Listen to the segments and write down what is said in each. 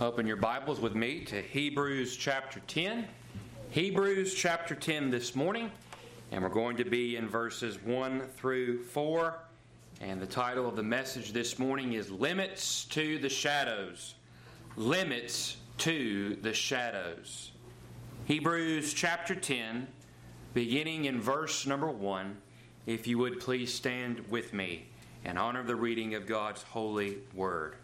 Open your Bibles with me to Hebrews chapter 10. Hebrews chapter 10 this morning. And we're going to be in verses 1 through 4. And the title of the message this morning is Limits to the Shadows. Limits to the Shadows. Hebrews chapter 10, beginning in verse number 1. If you would please stand with me in honor of the reading of God's holy word.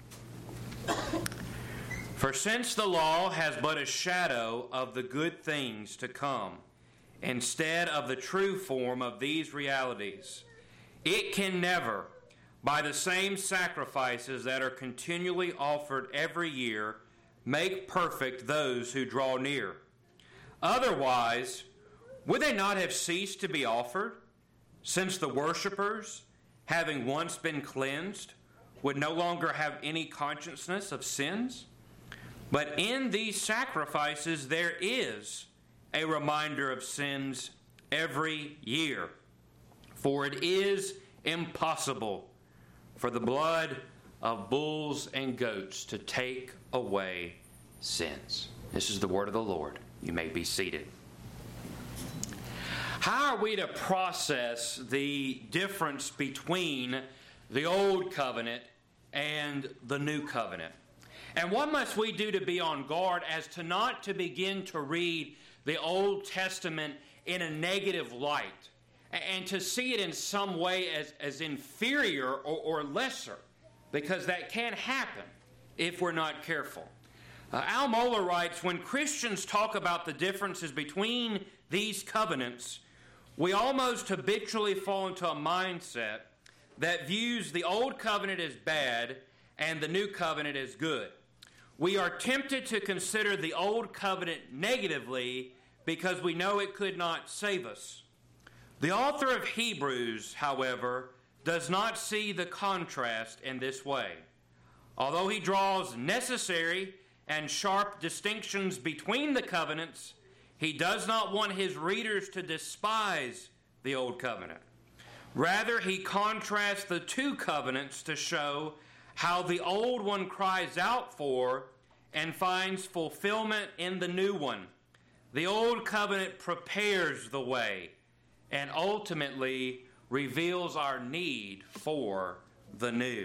For since the law has but a shadow of the good things to come, instead of the true form of these realities, it can never, by the same sacrifices that are continually offered every year, make perfect those who draw near. Otherwise, would they not have ceased to be offered, since the worshippers, having once been cleansed, would no longer have any consciousness of sins? But in these sacrifices there is a reminder of sins every year. For it is impossible for the blood of bulls and goats to take away sins. This is the word of the Lord. You may be seated. How are we to process the difference between the Old Covenant and the New Covenant? And what must we do to be on guard as to not to begin to read the Old Testament in a negative light and to see it in some way as inferior or lesser? Because that can happen if we're not careful. Al Mohler writes, when Christians talk about the differences between these covenants, we almost habitually fall into a mindset that views the Old Covenant as bad and the New Covenant as good. We are tempted to consider the Old Covenant negatively because we know it could not save us. The author of Hebrews, however, does not see the contrast in this way. Although he draws necessary and sharp distinctions between the covenants, he does not want his readers to despise the Old Covenant. Rather, he contrasts the two covenants to show how the old one cries out for and finds fulfillment in the new one. The Old Covenant prepares the way and ultimately reveals our need for the new.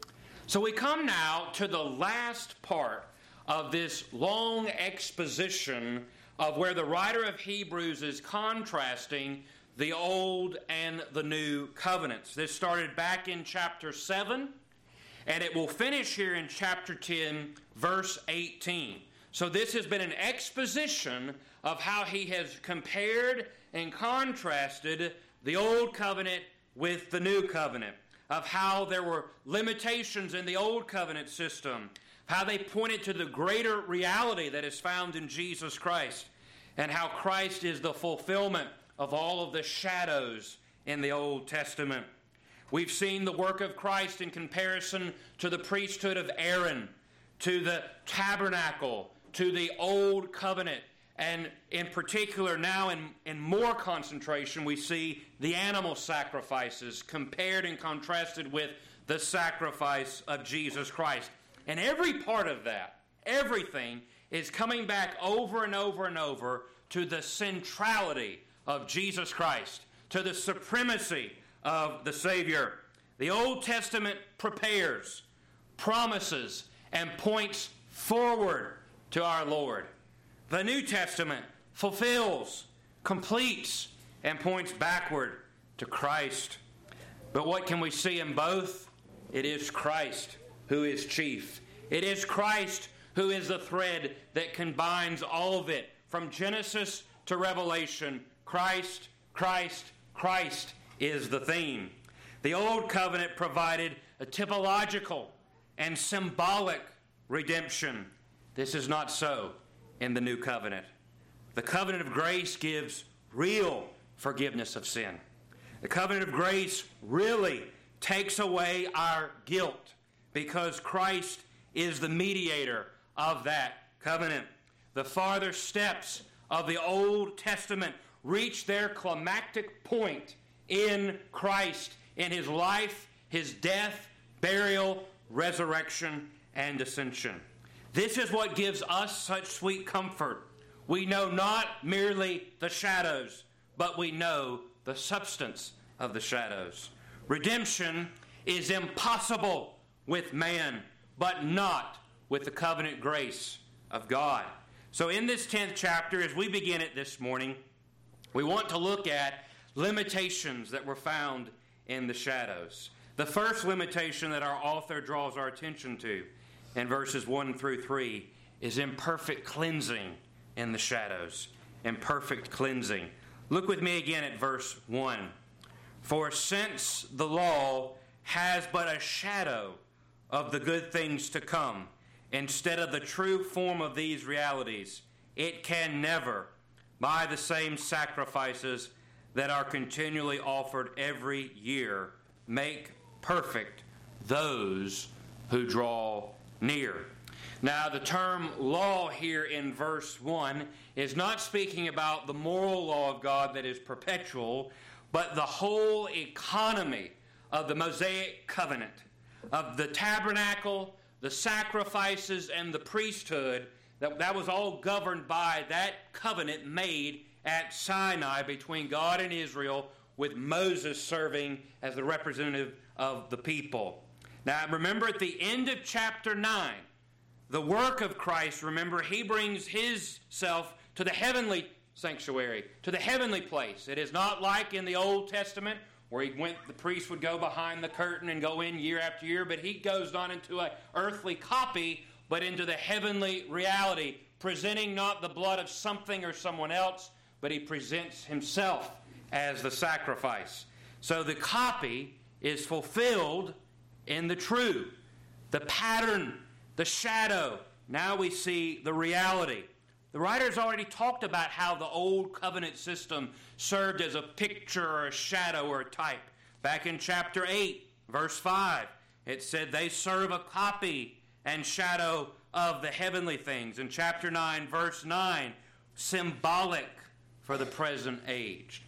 So we come now to the last part of this long exposition of where the writer of Hebrews is contrasting the Old and the New Covenants. This started back in chapter 7, and it will finish here in chapter 10, verse 18. So this has been an exposition of how he has compared and contrasted the Old Covenant with the New Covenant, of how there were limitations in the Old Covenant system, how they pointed to the greater reality that is found in Jesus Christ, and how Christ is the fulfillment of all of the shadows in the Old Testament. We've seen the work of Christ in comparison to the priesthood of Aaron, to the tabernacle, to the Old Covenant, and in particular now in more concentration we see the animal sacrifices compared and contrasted with the sacrifice of Jesus Christ. And every part of that, everything, is coming back over and over and over to the centrality of Jesus Christ, to the supremacy of the Savior. The Old Testament prepares, promises, and points forward to our Lord. The New Testament fulfills, completes, and points backward to Christ. But what can we see in both? It is Christ who is chief. It is Christ who is the thread that combines all of it from Genesis to Revelation. Christ, Christ, Christ is the theme. The Old Covenant provided a typological and symbolic redemption. This is not so in the New Covenant. The covenant of grace gives real forgiveness of sin. The covenant of grace really takes away our guilt because Christ is the mediator of that covenant. The farther steps of the Old Testament reach their climactic point in Christ, in his life, his death, burial, resurrection, and ascension. This is what gives us such sweet comfort. We know not merely the shadows, but we know the substance of the shadows. Redemption is impossible with man, but not with the covenant grace of God. So in this 10th chapter, as we begin it this morning, we want to look at limitations that were found in the shadows. The first limitation that our author draws our attention to in verses 1 through 3 is imperfect cleansing in the shadows. Imperfect cleansing. Look with me again at verse 1. For since the law has but a shadow of the good things to come, instead of the true form of these realities, it can never, by the same sacrifices that are continually offered every year, make perfect those who draw near. Now, the term law here in verse 1 is not speaking about the moral law of God that is perpetual, but the whole economy of the Mosaic covenant, of the tabernacle, the sacrifices, and the priesthood. That was all governed by that covenant made at Sinai between God and Israel, with Moses serving as the representative of the people. Now, remember at the end of chapter 9, the work of Christ, remember, he brings his self to the heavenly sanctuary, to the heavenly place. It is not like in the Old Testament where the priest would go behind the curtain and go in year after year, but he goes not into an earthly copy, but into the heavenly reality, presenting not the blood of something or someone else, but he presents himself as the sacrifice. So the copy is fulfilled in the true. The pattern, the shadow, now we see the reality. The writer's already talked about how the old covenant system served as a picture or a shadow or a type. Back in chapter 8, verse 5, it said they serve a copy and shadow of the heavenly things. In chapter 9, verse 9, symbolic for the present age.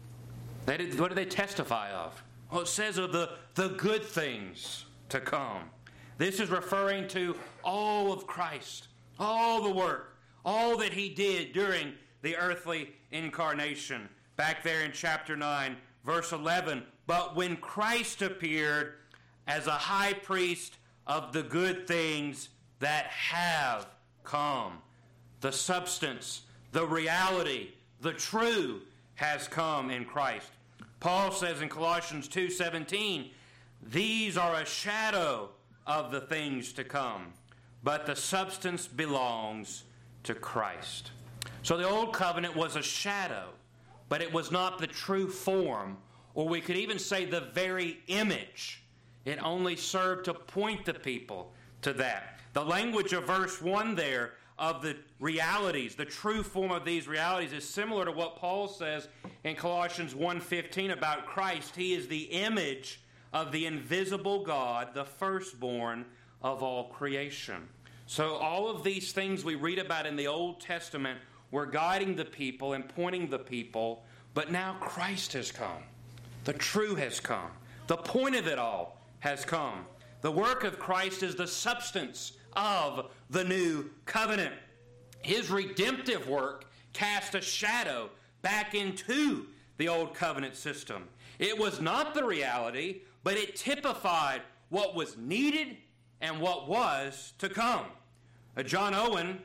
What do they testify of? Well, it says of the good things to come. This is referring to all of Christ, all the work, all that he did during the earthly incarnation. Back there in chapter 9, verse 11, but when Christ appeared as a high priest of the good things that have come, the substance, the reality, the true has come in Christ. Paul says in Colossians 2:17, these are a shadow of the things to come, but the substance belongs to Christ. So the old covenant was a shadow, but it was not the true form, or we could even say the very image. It only served to point the people to that. The language of verse 1 there of the realities, the true form of these realities, is similar to what Paul says in Colossians 1:15 about Christ. He is the image of the invisible God, the firstborn of all creation. So all of these things we read about in the Old Testament were guiding the people and pointing the people, but now Christ has come. The true has come. The point of it all has come. The work of Christ is the substance of the new covenant. His redemptive work cast a shadow back into the old covenant system. It was not the reality, but it typified what was needed and what was to come. John Owen,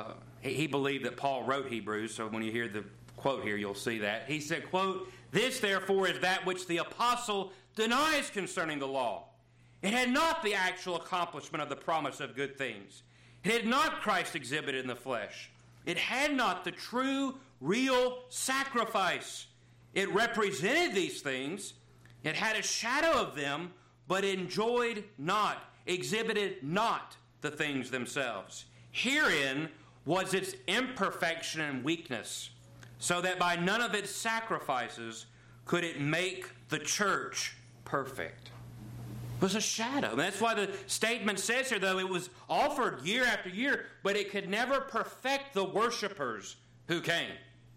he believed that Paul wrote Hebrews, so when you hear the quote here, you'll see that. He said, quote, this therefore is that which the apostle denies concerning the law. It had not the actual accomplishment of the promise of good things. It had not Christ exhibited in the flesh. It had not the true, real sacrifice. It represented these things. It had a shadow of them, but enjoyed not, exhibited not the things themselves. Herein was its imperfection and weakness, so that by none of its sacrifices could it make the church perfect. It was a shadow. That's why the statement says here, though, it was offered year after year, but it could never perfect the worshipers who came.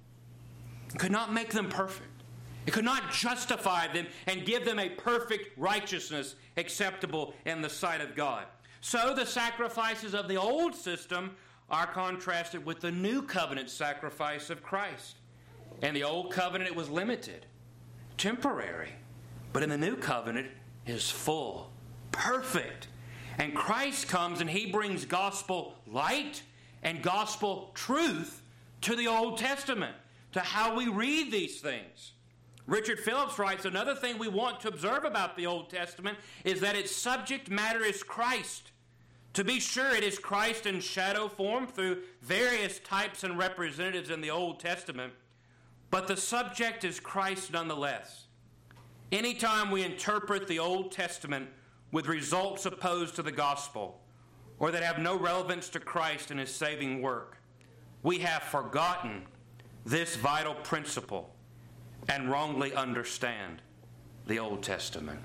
It could not make them perfect. It could not justify them and give them a perfect righteousness acceptable in the sight of God. So the sacrifices of the old system are contrasted with the new covenant sacrifice of Christ. In the old covenant, it was limited, temporary. But in the new covenant, it is full, perfect. And Christ comes and he brings gospel light and gospel truth to the Old Testament, to how we read these things. Richard Phillips writes, another thing we want to observe about the Old Testament is that its subject matter is Christ. To be sure, it is Christ in shadow form through various types and representatives in the Old Testament, but the subject is Christ nonetheless. Anytime we interpret the Old Testament with results opposed to the gospel, or that have no relevance to Christ and his saving work, we have forgotten this vital principle and wrongly understand the Old Testament.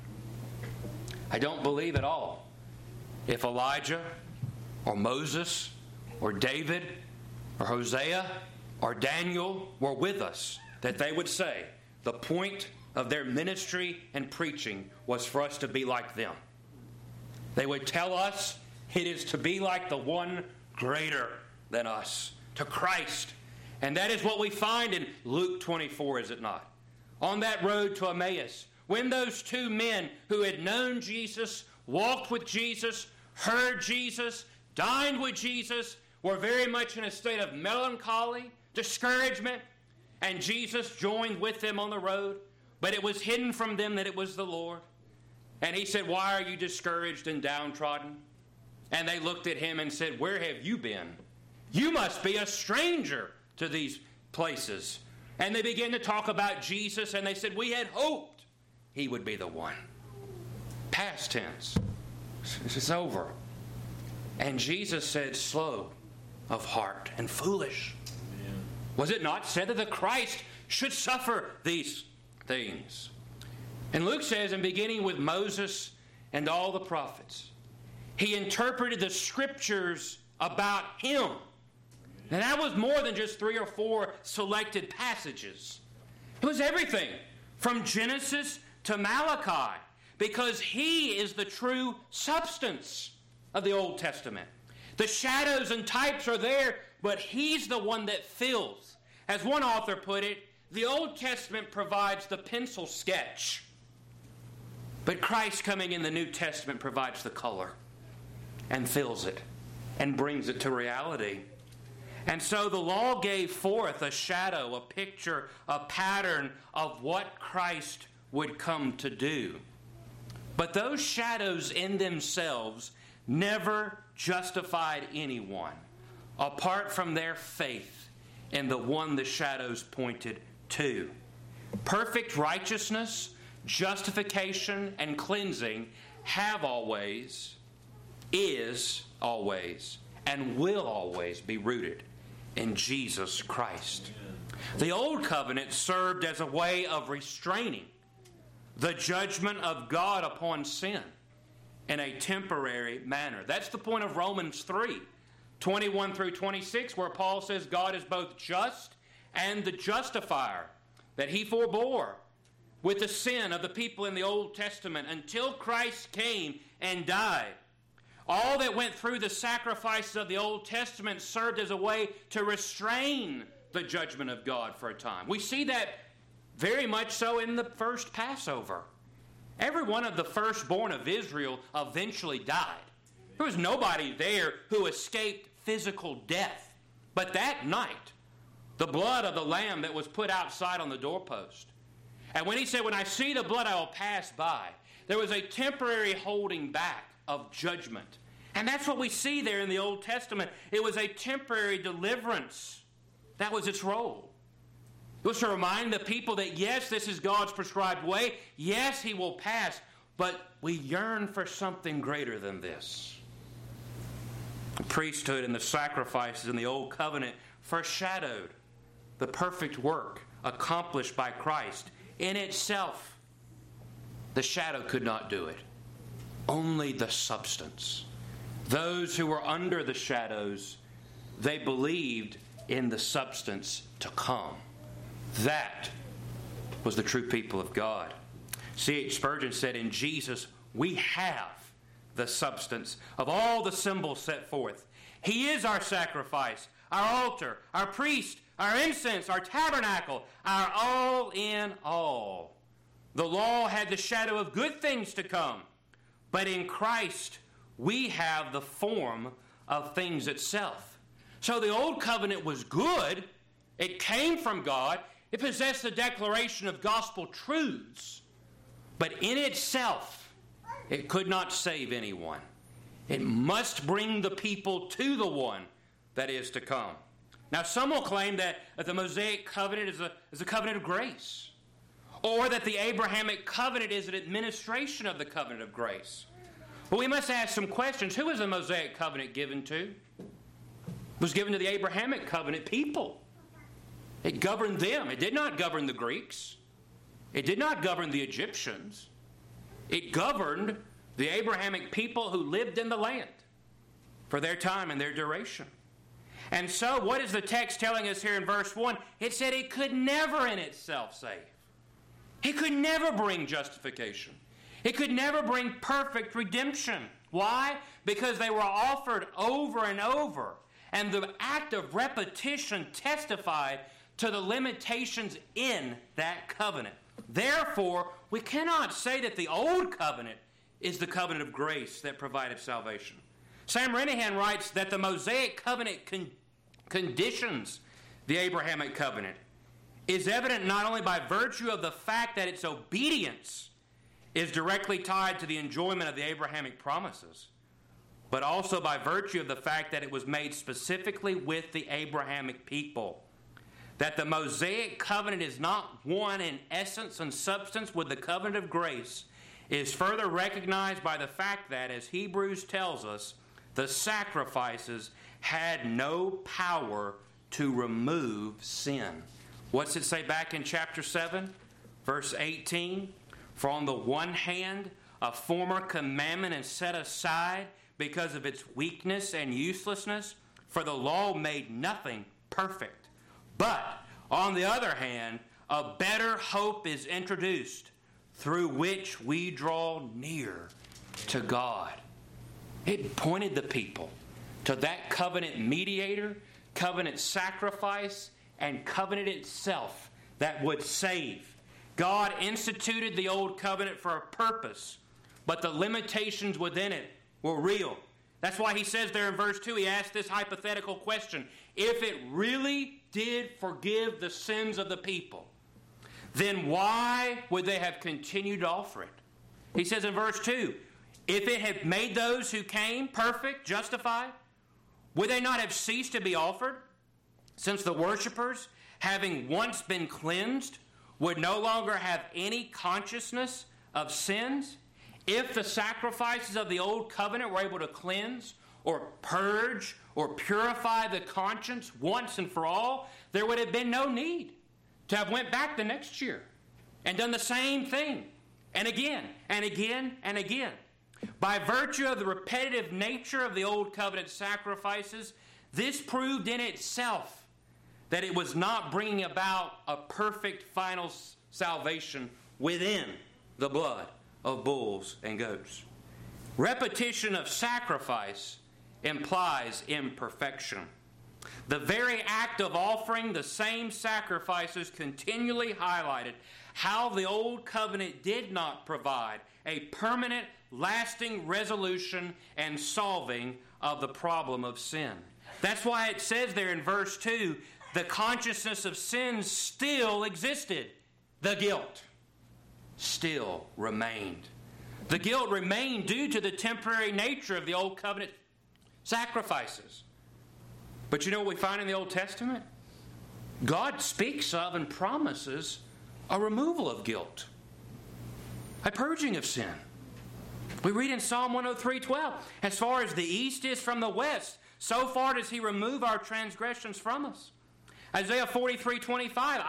I don't believe at all if Elijah or Moses or David or Hosea or Daniel were with us that they would say the point of their ministry and preaching was for us to be like them. They would tell us it is to be like the one greater than us, to Christ. And that is what we find in Luke 24, is it not? On that road to Emmaus, when those two men who had known Jesus, walked with Jesus, heard Jesus, dined with Jesus, were very much in a state of melancholy, discouragement, and Jesus joined with them on the road, but it was hidden from them that it was the Lord. And he said, why are you discouraged and downtrodden? And they looked at him and said, where have you been? You must be a stranger to these places. And they began to talk about Jesus, and they said, we had hoped he would be the one. Past tense. It's over. And Jesus said, slow of heart and foolish. Amen. Was it not said that the Christ should suffer these things? And Luke says, in beginning with Moses and all the prophets, he interpreted the scriptures about him. And that was more than just 3 or 4 selected passages. It was everything from Genesis to Malachi, because he is the true substance of the Old Testament. The shadows and types are there, but he's the one that fills. As one author put it, the Old Testament provides the pencil sketch, but Christ coming in the New Testament provides the color and fills it and brings it to reality. And so the law gave forth a shadow, a picture, a pattern of what Christ would come to do. But those shadows in themselves never justified anyone apart from their faith in the one the shadows pointed to. Perfect righteousness, justification, and cleansing have always, is always, and will always be rooted in Jesus Christ. The Old Covenant served as a way of restraining the judgment of God upon sin in a temporary manner. That's the point of Romans 3, 21 through 26, where Paul says God is both just and the justifier, that he forbore with the sin of the people in the Old Testament until Christ came and died. All that went through the sacrifices of the Old Testament served as a way to restrain the judgment of God for a time. We see that very much so in the first Passover. Every one of the firstborn of Israel eventually died. There was nobody there who escaped physical death. But that night, the blood of the lamb that was put outside on the doorpost. And when he said, when I see the blood, I will pass by, there was a temporary holding back of judgment. And that's what we see there in the Old Testament. It was a temporary deliverance. That was its role. It was to remind the people that, yes, this is God's prescribed way. Yes, he will pass. But we yearn for something greater than this. The priesthood and the sacrifices in the Old Covenant foreshadowed the perfect work accomplished by Christ. In itself, the shadow could not do it. Only the substance. Those who were under the shadows, they believed in the substance to come. That was the true people of God. C.H. Spurgeon said, in Jesus we have the substance of all the symbols set forth. He is our sacrifice, our altar, our priest, our incense, our tabernacle, our all in all. The law had the shadow of good things to come, but in Christ we have the form of things itself. So the old covenant was good. It came from God. It possessed the declaration of gospel truths. But in itself, it could not save anyone. It must bring the people to the one that is to come. Now, some will claim that the Mosaic covenant is a covenant of grace, or that the Abrahamic covenant is an administration of the covenant of grace. But we must ask some questions. Who was the Mosaic covenant given to? It was given to the Abrahamic covenant people. It governed them. It did not govern the Greeks. It did not govern the Egyptians. It governed the Abrahamic people who lived in the land for their time and their duration. And so, what is the text telling us here in verse 1? It said it could never in itself save. It could never bring justification. It could never bring perfect redemption. Why? Because they were offered over and over. And the act of repetition testified to the limitations in that covenant. Therefore, we cannot say that the old covenant is the covenant of grace that provided salvation. Sam Renihan writes that the Mosaic covenant conditions the Abrahamic covenant is evident not only by virtue of the fact that its obedience is directly tied to the enjoyment of the Abrahamic promises, but also by virtue of the fact that it was made specifically with the Abrahamic people. That the Mosaic covenant is not one in essence and substance with the covenant of grace is further recognized by the fact that, as Hebrews tells us, the sacrifices had no power to remove sin. What's it say back in chapter 7, verse 18? For on the one hand, a former commandment is set aside because of its weakness and uselessness, for the law made nothing perfect. But, on the other hand, a better hope is introduced, through which we draw near to God. It pointed the people to that covenant mediator, covenant sacrifice, and covenant itself that would save. God instituted the old covenant for a purpose, but the limitations within it were real. That's why he says there in verse 2, he asked this hypothetical question. If it really did forgive the sins of the people, then why would they have continued to offer it? He says in verse 2, if it had made those who came perfect, justified, would they not have ceased to be offered? Since the worshipers, having once been cleansed, would no longer have any consciousness of sins? If the sacrifices of the old covenant were able to cleanse or purge or purify the conscience once and for all, there would have been no need to have went back the next year and done the same thing and again and again and again. By virtue of the repetitive nature of the old covenant sacrifices, this proved in itself that it was not bringing about a perfect final salvation within the blood of bulls and goats. Repetition of sacrifice implies imperfection. The very act of offering the same sacrifices continually highlighted how the old covenant did not provide a permanent, lasting resolution and solving of the problem of sin. That's why it says there in verse 2, the consciousness of sin still existed. The guilt still remained. The guilt remained due to the temporary nature of the old covenant sacrifices. But you know what we find in the Old Testament? God speaks of and promises a removal of guilt, a purging of sin. We read in Psalm 103:12, as far as the east is from the west, so far does he remove our transgressions from us. Isaiah 43:25,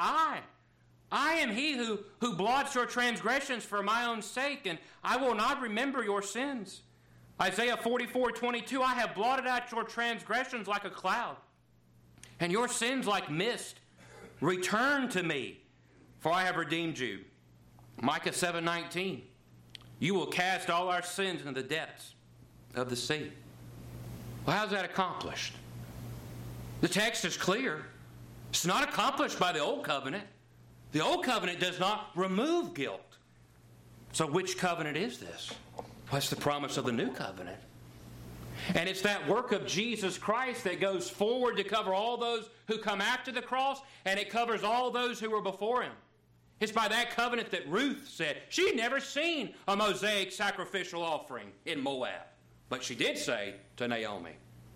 I am he who blots your transgressions for my own sake, and I will not remember your sins. Isaiah 44:22, I have blotted out your transgressions like a cloud, and your sins like mist. Return to me, for I have redeemed you. Micah 7:19, you will cast all our sins into the depths. of the sea. Well, how's that accomplished? The text is clear. It's not accomplished by the Old Covenant. The Old Covenant does not remove guilt. So which covenant is this? What's the promise of the New Covenant? And it's that work of Jesus Christ that goes forward to cover all those who come after the cross, and it covers all those who were before him. It's by that covenant that Ruth said she'd never seen a Mosaic sacrificial offering in Moab. But she did say to Naomi,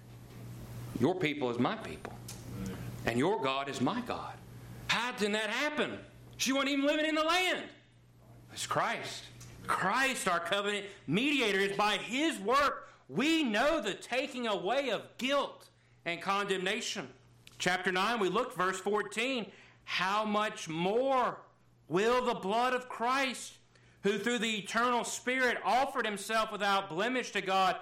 your people is my people, and your God is my God. How did that happen? She wasn't even living in the land. It's Christ. Christ, our covenant mediator, is by his work we know the taking away of guilt and condemnation. Chapter 9, we looked, verse 14. How much more will the blood of Christ, who through the eternal Spirit offered himself without blemish to God,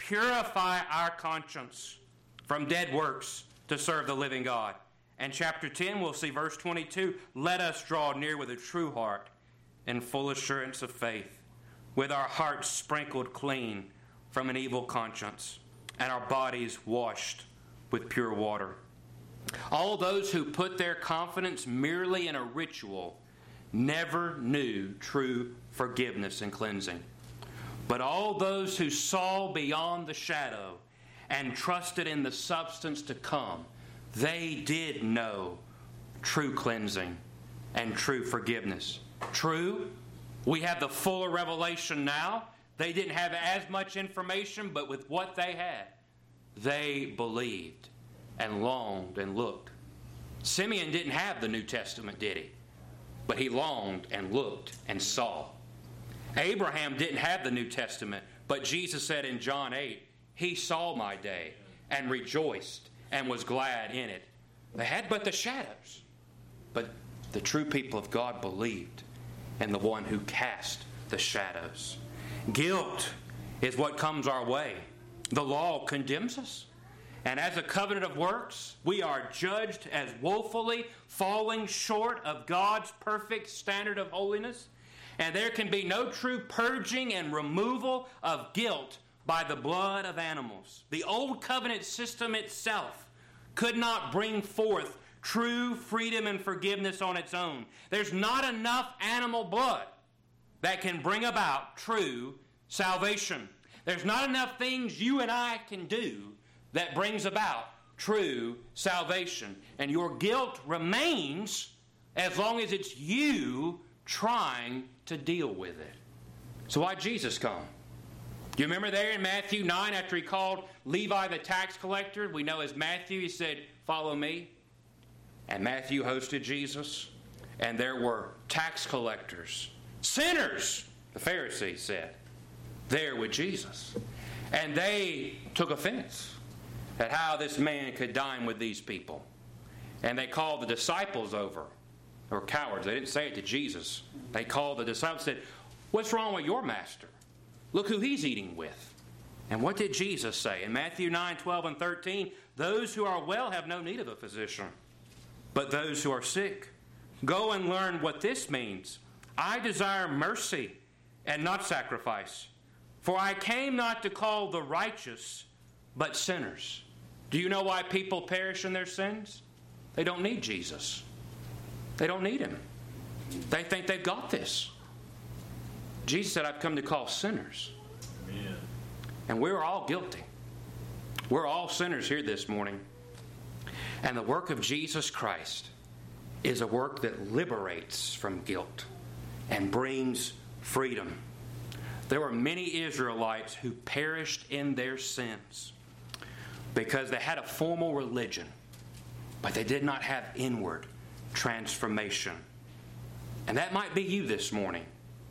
purify our conscience from dead works to serve the living God? And chapter 10, we'll see verse 22. Let us draw near with a true heart and full assurance of faith, with our hearts sprinkled clean from an evil conscience, and our bodies washed with pure water. All those who put their confidence merely in a ritual never knew true forgiveness and cleansing. But all those who saw beyond the shadow and trusted in the substance to come, they did know true cleansing and true forgiveness. True, we have the fuller revelation now. They didn't have as much information, but with what they had, they believed and longed and looked. Simeon didn't have the New Testament, did he? But he longed and looked and saw. Abraham didn't have the New Testament, but Jesus said in John 8, he saw my day and rejoiced and was glad in it. They had but the shadows. But the true people of God believed in the one who cast the shadows. Guilt is what comes our way. The law condemns us. And as a covenant of works, we are judged as woefully falling short of God's perfect standard of holiness. And there can be no true purging and removal of guilt by the blood of animals. The old covenant system itself could not bring forth true freedom and forgiveness on its own. There's not enough animal blood that can bring about true salvation. There's not enough things you and I can do that brings about true salvation. And your guilt remains as long as it's you trying to deal with it. So why'd Jesus come? Do you remember there in Matthew 9 after he called Levi the tax collector? We know as Matthew, he said, follow me. And Matthew hosted Jesus. And there were tax collectors, sinners, the Pharisees said, there with Jesus. And they took offense at how this man could dine with these people. And they called the disciples over. They were cowards. They didn't say it to Jesus. They called the disciples and said, what's wrong with your master? Look who he's eating with. And what did Jesus say? In Matthew 9, 12, and 13, those who are well have no need of a physician, but those who are sick. Go and learn what this means. I desire mercy and not sacrifice. For I came not to call the righteous, but sinners. Do you know why people perish in their sins? They don't need Jesus. They don't need him. They think they've got this. Jesus said, I've come to call sinners. Amen. And we're all guilty. We're all sinners here this morning. And the work of Jesus Christ is a work that liberates from guilt and brings freedom. There were many Israelites who perished in their sins because they had a formal religion, but they did not have inward transformation. And that might be you this morning.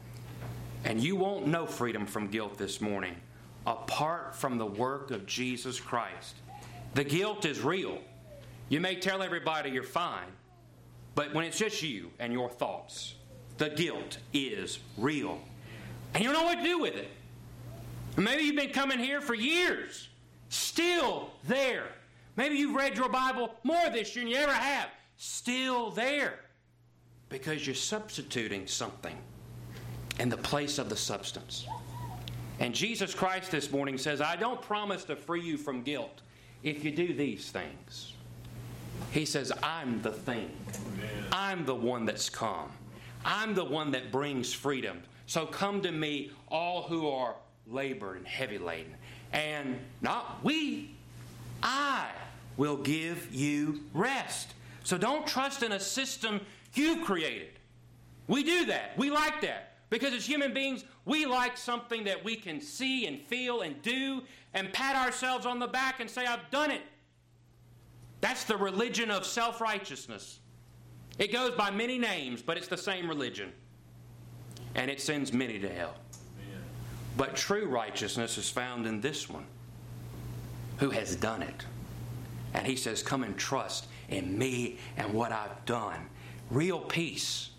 And you won't know freedom from guilt this morning apart from the work of Jesus Christ. The guilt is real. You may tell everybody you're fine, but when it's just you and your thoughts, the guilt is real. And you don't know what to do with it. Maybe you've been coming here for years, still there. Maybe you've read your Bible more this year than you ever have, still there. Because you're substituting something in the place of the substance. And Jesus Christ this morning says, I don't promise to free you from guilt if you do these things. He says, I'm the thing. Amen. I'm the one that's come. I'm the one that brings freedom. So come to me, all who are labored and heavy laden. And not we, I will give you rest. So don't trust in a system you created. We do that. We like that. Because as human beings, we like something that we can see and feel and do and pat ourselves on the back and say, I've done it. That's the religion of self-righteousness. It goes by many names, but it's the same religion. And it sends many to hell. Amen. But true righteousness is found in this one who has done it. And he says, come and trust in me and what I've done. Real peace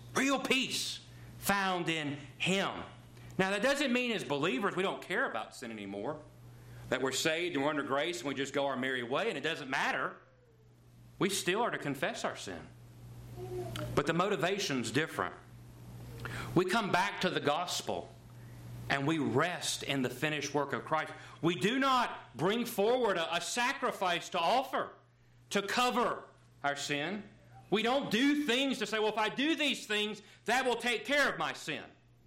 found in him. Now that doesn't mean as believers we don't care about sin anymore. That we're saved and we're under grace and we just go our merry way and it doesn't matter. We still are to confess our sin. But the motivation's different. We come back to the gospel and we rest in the finished work of Christ. We do not bring forward a sacrifice to offer to cover our sin. We don't do things to say, well, if I do these things, that will take care of my sin.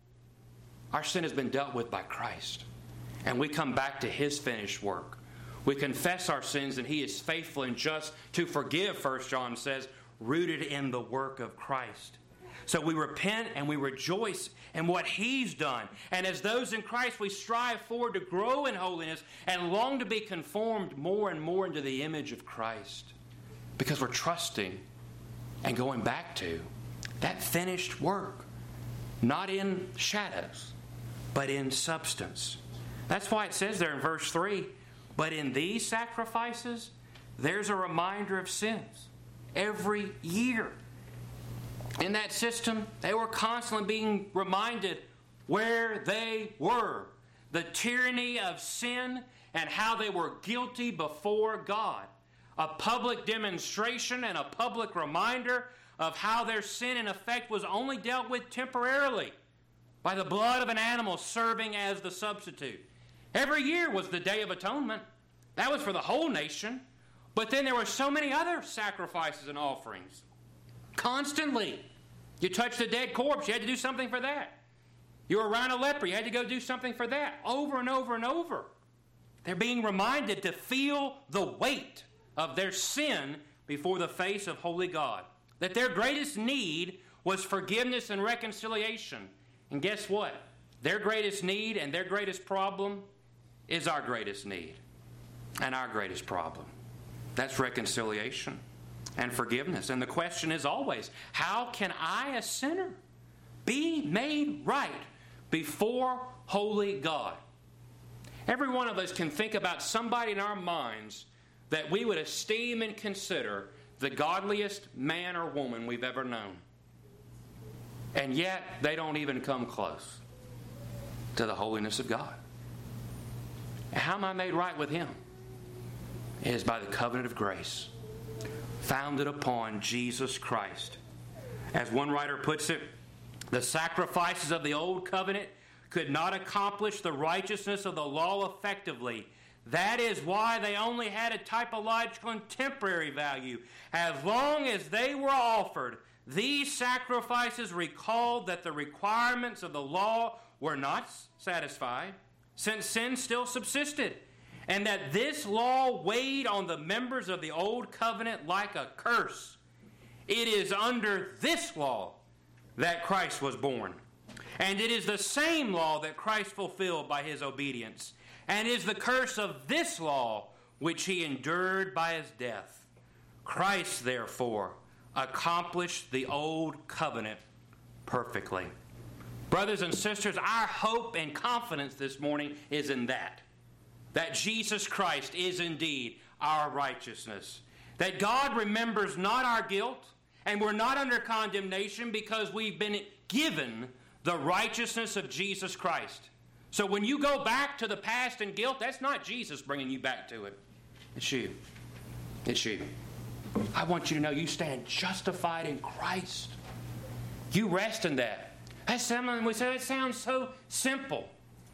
Our sin has been dealt with by Christ. And we come back to his finished work. We confess our sins, and he is faithful and just to forgive, 1 John says, rooted in the work of Christ. So we repent and we rejoice in what he's done. And as those in Christ, we strive forward to grow in holiness and long to be conformed more and more into the image of Christ. Because we're trusting and going back to that finished work. Not in shadows, but in substance. That's why it says there in verse 3, but in these sacrifices, there's a reminder of sins every year. In that system, they were constantly being reminded where they were. The tyranny of sin and how they were guilty before God. A public demonstration and a public reminder of how their sin in effect was only dealt with temporarily by the blood of an animal serving as the substitute. Every year was the Day of Atonement. That was for the whole nation. But then there were so many other sacrifices and offerings. Constantly. You touched a dead corpse, you had to do something for that. You were around a leper, you had to go do something for that. Over and over and over. They're being reminded to feel the weight of their sin before the face of holy God. That their greatest need was forgiveness and reconciliation. And guess what? Their greatest need and their greatest problem is our greatest need and our greatest problem. That's reconciliation and forgiveness. And the question is always, how can I, a sinner, be made right before holy God? Every one of us can think about somebody in our minds that we would esteem and consider the godliest man or woman we've ever known. And yet, they don't even come close to the holiness of God. And how am I made right with him? It is by the covenant of grace, founded upon Jesus Christ. As one writer puts it, the sacrifices of the old covenant could not accomplish the righteousness of the law effectively. That is why they only had a typological and temporary value. As long as they were offered, these sacrifices recalled that the requirements of the law were not satisfied, since sin still subsisted, and that this law weighed on the members of the old covenant like a curse. It is under this law that Christ was born. And it is the same law that Christ fulfilled by his obedience. And is the curse of this law which he endured by his death. Christ, therefore, accomplished the old covenant perfectly. Brothers and sisters, our hope and confidence this morning is in that Jesus Christ is indeed our righteousness. That God remembers not our guilt, and we're not under condemnation because we've been given the righteousness of Jesus Christ. So when you go back to the past and guilt, that's not Jesus bringing you back to it. It's you. It's you. I want you to know you stand justified in Christ. You rest in that. That's something we say, it sounds so simple.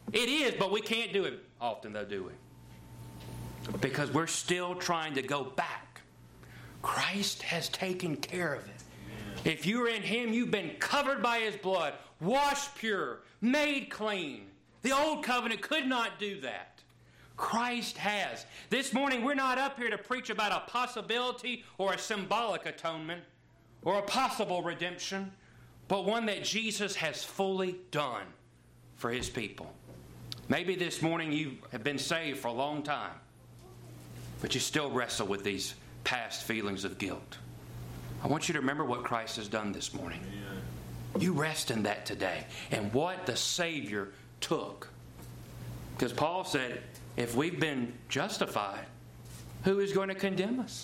It is, but we can't do it often, though, do we? Because we're still trying to go back. Christ has taken care of it. If you're in Him, you've been covered by His blood, washed pure, made clean. The old covenant could not do that. Christ has. This morning, we're not up here to preach about a possibility or a symbolic atonement or a possible redemption, but one that Jesus has fully done for His people. Maybe this morning you have been saved for a long time, but you still wrestle with these past feelings of guilt. I want you to remember what Christ has done this morning. You rest in that today and what the Savior took. Because Paul said, if we've been justified, who is going to condemn us?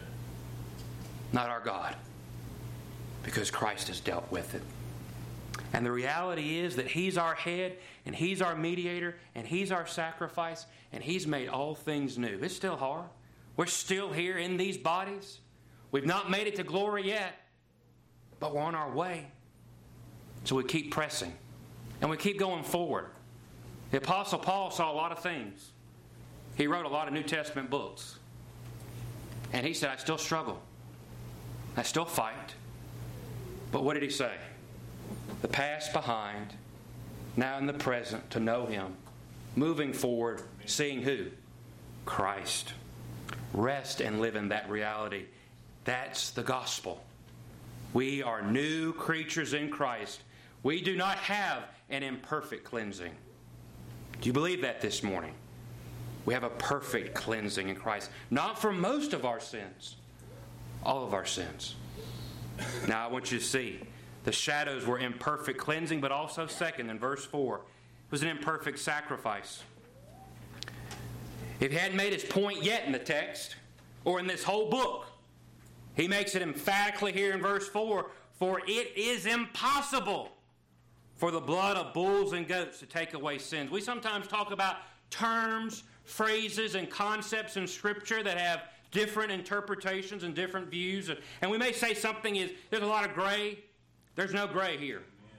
Not our God. Because Christ has dealt with it. And the reality is that He's our head, and He's our mediator, and He's our sacrifice, and He's made all things new. It's still hard. We're still here in these bodies. We've not made it to glory yet, but we're on our way. So we keep pressing, and we keep going forward. The Apostle Paul saw a lot of things. He wrote a lot of New Testament books. And he said, I still struggle. I still fight. But what did he say? The past behind, now in the present, to know Him. Moving forward, seeing who? Christ. Rest and live in that reality. That's the gospel. We are new creatures in Christ. We do not have an imperfect cleansing. Do you believe that this morning? We have a perfect cleansing in Christ. Not for most of our sins. All of our sins. Now I want you to see. The shadows were imperfect cleansing, but also second in verse 4. It was an imperfect sacrifice. If he hadn't made his point yet in the text, or in this whole book, he makes it emphatically here in verse 4, for it is impossible for the blood of bulls and goats to take away sins. We sometimes talk about terms, phrases, and concepts in Scripture that have different interpretations and different views. And we may say something is, there's a lot of gray. There's no gray here.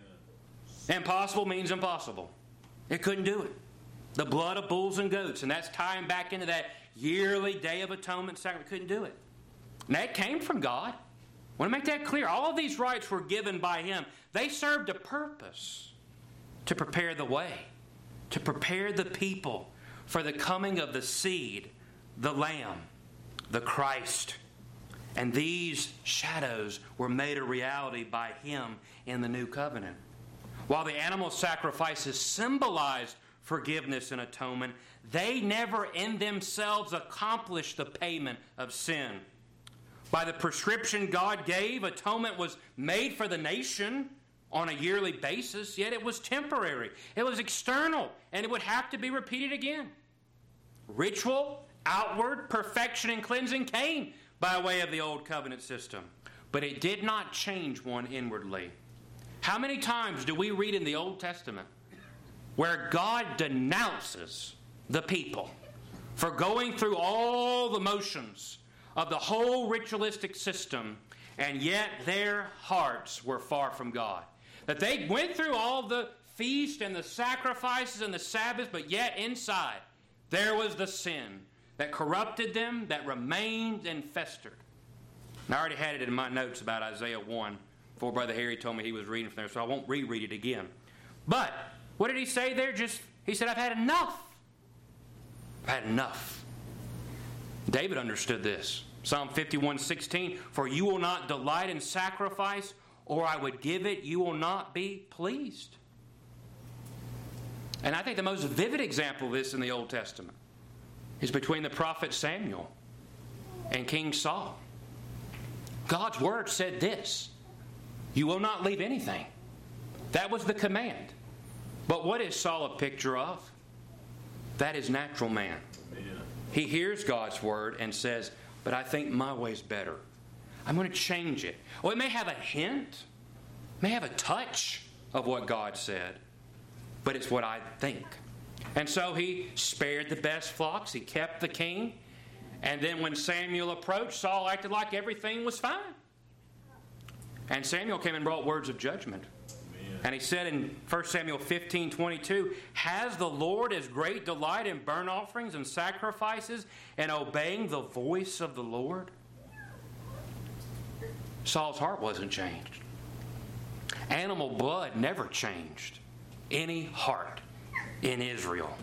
Impossible means impossible. It couldn't do it. The blood of bulls and goats, and that's tying back into that yearly Day of Atonement sacrifice. Couldn't do it. And that came from God. I want to make that clear. All of these rights were given by Him. They served a purpose to prepare the way, to prepare the people for the coming of the seed, the Lamb, the Christ. And these shadows were made a reality by Him in the new covenant. While the animal sacrifices symbolized forgiveness and atonement, they never in themselves accomplished the payment of sin. By the prescription God gave, atonement was made for the nation on a yearly basis, yet it was temporary. It was external, and it would have to be repeated again. Ritual, outward perfection and cleansing came by way of the old covenant system, but it did not change one inwardly. How many times do we read in the Old Testament where God denounces the people for going through all the motions of the whole ritualistic system, and yet their hearts were far from God? That they went through all the feast and the sacrifices and the Sabbath, but yet inside there was the sin that corrupted them, that remained and festered. And I already had it in my notes about Isaiah 1 before Brother Harry told me he was reading from there, so I won't reread it again. But what did he say there? He said, I've had enough. I've had enough. David understood this. Psalm 51:16, for you will not delight in sacrifice, or I would give it, you will not be pleased. And I think the most vivid example of this in the Old Testament is between the prophet Samuel and King Saul. God's word said this, you will not leave anything. That was the command. But what is Saul a picture of? That is natural man. He hears God's word and says, but I think my way's better. I'm going to change it. Well, it may have a hint, may have a touch of what God said, but it's what I think. And so he spared the best flocks. He kept the king. And then when Samuel approached, Saul acted like everything was fine. And Samuel came and brought words of judgment. Amen. And he said in 1 Samuel 15:22, has the Lord as great delight in burnt offerings and sacrifices and obeying the voice of the Lord? Saul's heart wasn't changed. Animal blood never changed any heart in Israel.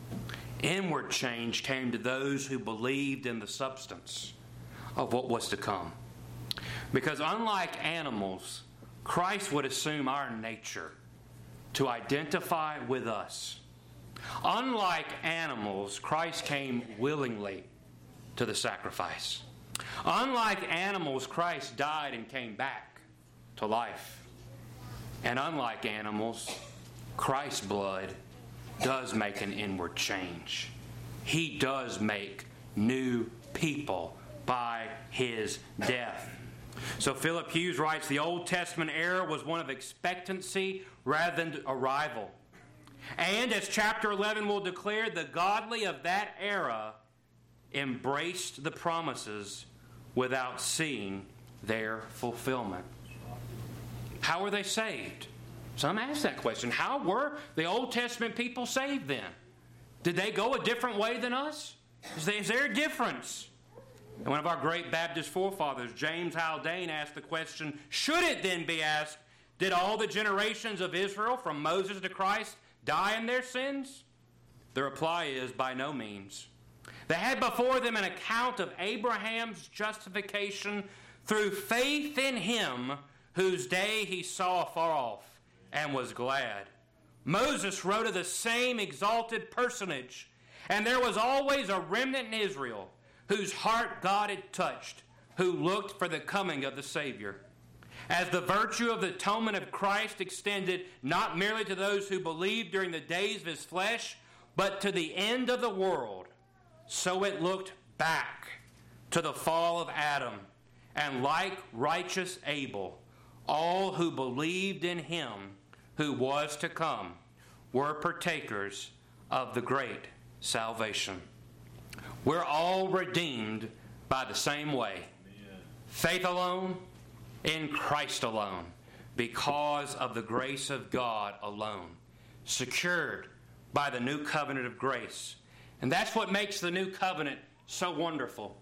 Inward change came to those who believed in the substance of what was to come. Because unlike animals, Christ would assume our nature to identify with us. Unlike animals, Christ came willingly to the sacrifice. Unlike animals, Christ died and came back to life. And unlike animals, Christ's blood does make an inward change. He does make new people by His death. So Philip Hughes writes, the Old Testament era was one of expectancy rather than arrival. And as chapter 11 will declare, the godly of that era embraced the promises without seeing their fulfillment. How were they saved? Some ask that question. How were the Old Testament people saved then? Did they go a different way than us? Is there a difference? And one of our great Baptist forefathers, James Haldane, asked the question, should it then be asked, did all the generations of Israel from Moses to Christ die in their sins? The reply is, by no means. They had before them an account of Abraham's justification through faith in Him whose day he saw afar off and was glad. Moses wrote of the same exalted personage, and there was always a remnant in Israel whose heart God had touched, who looked for the coming of the Savior. As the virtue of the atonement of Christ extended not merely to those who believed during the days of His flesh, but to the end of the world, so it looked back to the fall of Adam, and like righteous Abel, all who believed in Him who was to come were partakers of the great salvation. We're all redeemed by the same way. Amen. Faith alone, in Christ alone, because of the grace of God alone, secured by the new covenant of grace. And that's what makes the new covenant so wonderful.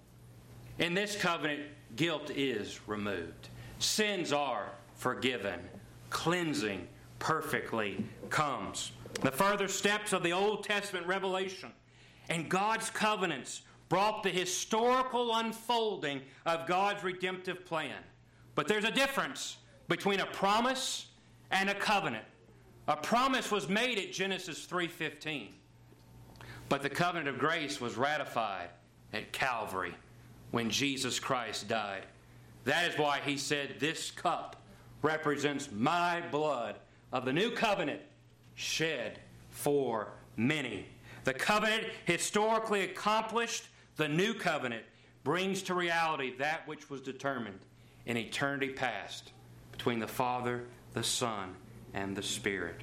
In this covenant, guilt is removed. Sins are forgiven. Cleansing perfectly comes. The further steps of the Old Testament revelation and God's covenants brought the historical unfolding of God's redemptive plan. But there's a difference between a promise and a covenant. A promise was made at Genesis 3:15. But the covenant of grace was ratified at Calvary when Jesus Christ died. That is why He said, this cup represents my blood of the new covenant shed for many. The covenant historically accomplished, the new covenant brings to reality that which was determined in eternity past between the Father, the Son, and the Spirit.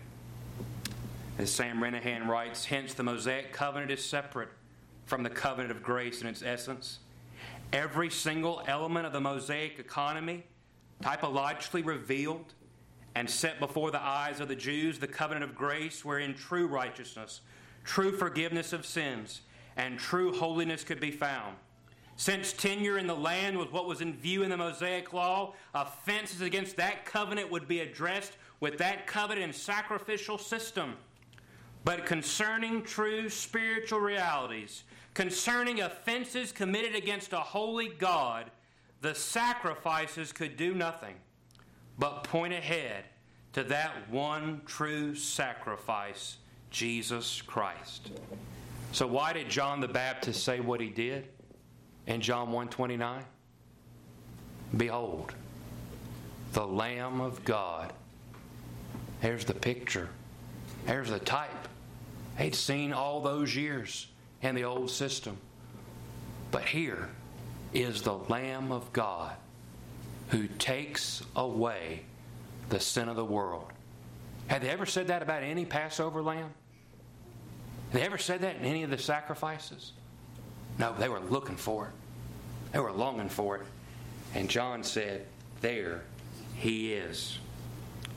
As Sam Renahan writes, hence the Mosaic covenant is separate from the covenant of grace in its essence. Every single element of the Mosaic economy, typologically revealed and set before the eyes of the Jews, the covenant of grace wherein true righteousness, true forgiveness of sins, and true holiness could be found. Since tenure in the land was what was in view in the Mosaic law, offenses against that covenant would be addressed with that covenant and sacrificial system. But concerning true spiritual realities, concerning offenses committed against a holy God, the sacrifices could do nothing but point ahead to that one true sacrifice, Jesus Christ. So why did John the Baptist say what he did in John 1:29? Behold, the Lamb of God. There's the picture. There's the type. They'd seen all those years in the old system. But here is the Lamb of God who takes away the sin of the world. Have they ever said that about any Passover lamb? Have they ever said that in any of the sacrifices? No, they were looking for it. They were longing for it. And John said, there he is.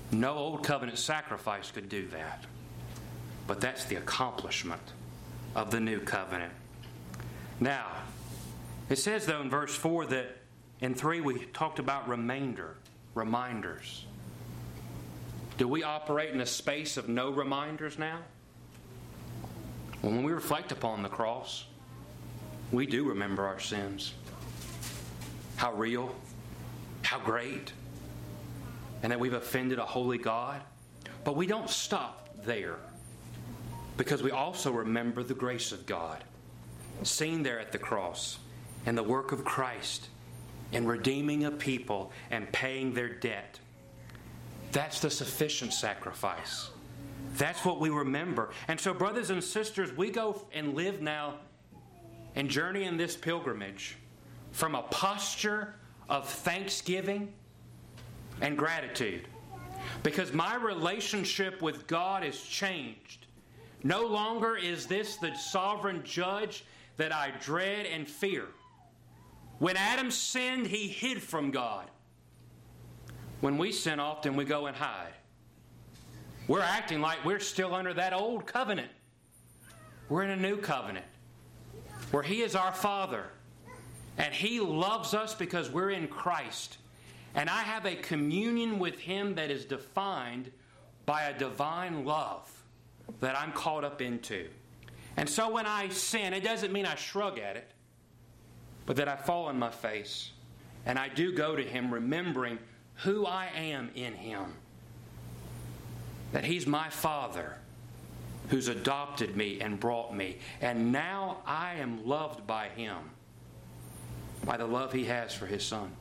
No old covenant sacrifice could do that. But that's the accomplishment of the new covenant. Now, it says though in verse 4 that in 3 we talked about reminders. Do we operate in a space of no reminders now? Well, when we reflect upon the cross, we do remember our sins. How real, how great, and that we've offended a holy God. But we don't stop there, because we also remember the grace of God seen there at the cross and the work of Christ in redeeming a people and paying their debt. That's the sufficient sacrifice. That's what we remember. And so, brothers and sisters, we go and live now and journey in this pilgrimage from a posture of thanksgiving and gratitude. Because my relationship with God is changed. No longer is this the sovereign judge that I dread and fear. When Adam sinned, he hid from God. When we sin, often we go and hide. We're acting like we're still under that old covenant. We're in a new covenant where He is our Father. And He loves us because we're in Christ. And I have a communion with Him that is defined by a divine love that I'm caught up into. And so when I sin, it doesn't mean I shrug at it, but that I fall on my face. And I do go to Him remembering who I am in Him. That He's my Father who's adopted me and brought me. And now I am loved by Him, by the love He has for His Son.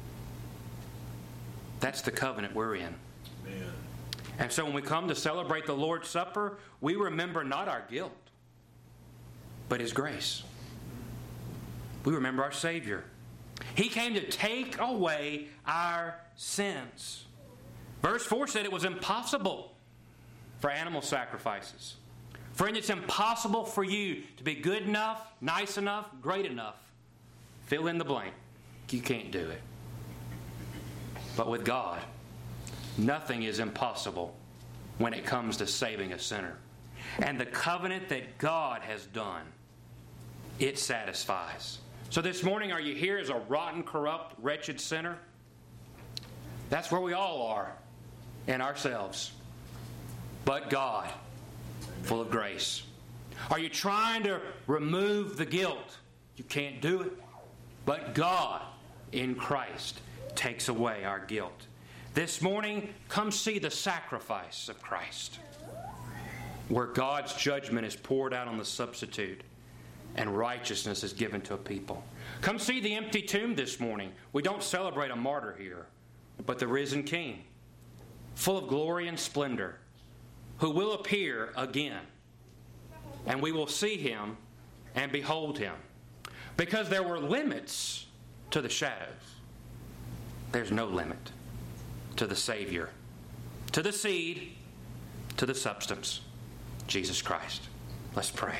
That's the covenant we're in. Amen. And so when we come to celebrate the Lord's Supper, we remember not our guilt, but His grace. We remember our Savior. He came to take away our sins. Verse 4 said it was impossible for animal sacrifices. Friend, it's impossible for you to be good enough, nice enough, great enough. Fill in the blank. You can't do it. But with God, nothing is impossible when it comes to saving a sinner. And the covenant that God has done, it satisfies. So this morning, are you here as a rotten, corrupt, wretched sinner? That's where we all are in ourselves. But God, full of grace. Are you trying to remove the guilt? You can't do it. But God, in Christ, takes away our guilt. This morning, come see the sacrifice of Christ, where God's judgment is poured out on the substitute and righteousness is given to a people. Come see the empty tomb this morning. We don't celebrate a martyr here, but the risen King, full of glory and splendor, who will appear again. And we will see Him and behold Him. Because there were limits to the shadows, there's no limit to the Savior, to the seed, to the substance, Jesus Christ. Let's pray.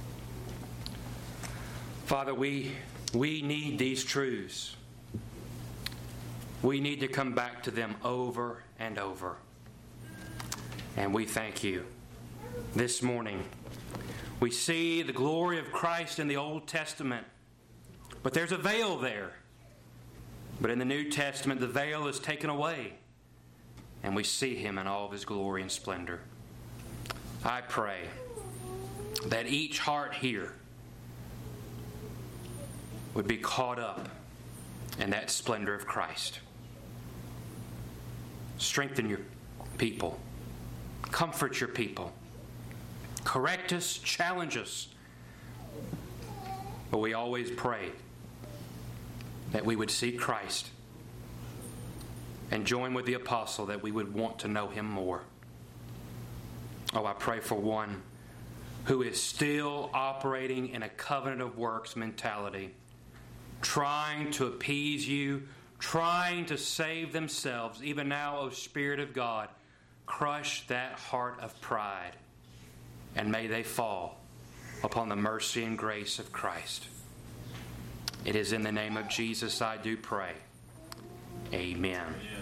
Father, we need these truths. We need to come back to them over and over. And we thank You. This morning, we see the glory of Christ in the Old Testament, but there's a veil there. But in the New Testament, the veil is taken away, and we see Him in all of His glory and splendor. I pray that each heart here would be caught up in that splendor of Christ. Strengthen Your people. Comfort Your people. Correct us, challenge us. But we always pray that we would see Christ and join with the apostle that we would want to know Him more. Oh, I pray for one who is still operating in a covenant of works mentality, trying to appease You, trying to save themselves. Even now, O Spirit of God, crush that heart of pride, and may they fall upon the mercy and grace of Christ. It is in the name of Jesus I do pray. Amen.